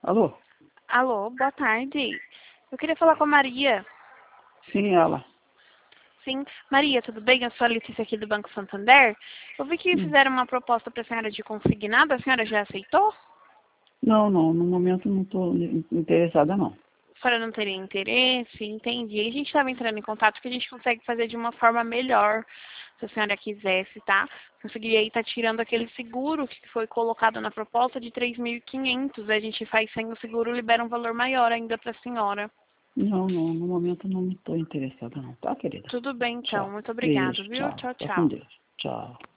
Alô? Alô, boa tarde. Eu queria falar com a Maria. Sim, ela. Sim, Maria, tudo bem? Eu sou a Letícia aqui do Banco Santander. Eu vi que Hum. fizeram uma proposta para a senhora de consignado. A senhora já aceitou? Não, no momento não estou interessada, não. A senhora não teria interesse? Entendi. A gente estava entrando em contato porque a gente consegue fazer de uma forma melhor, se a senhora quisesse, tá? Conseguiria estar tirando aquele seguro que foi colocado na proposta de 3.500. A gente faz sem o seguro, libera um valor maior ainda para a senhora. Não, no momento não estou interessada, não. Tá, querida? Tudo bem, então. Tchau. Muito obrigada, Beijo, viu? tchau. Tchau, Fica com tchau. Deus. Tchau.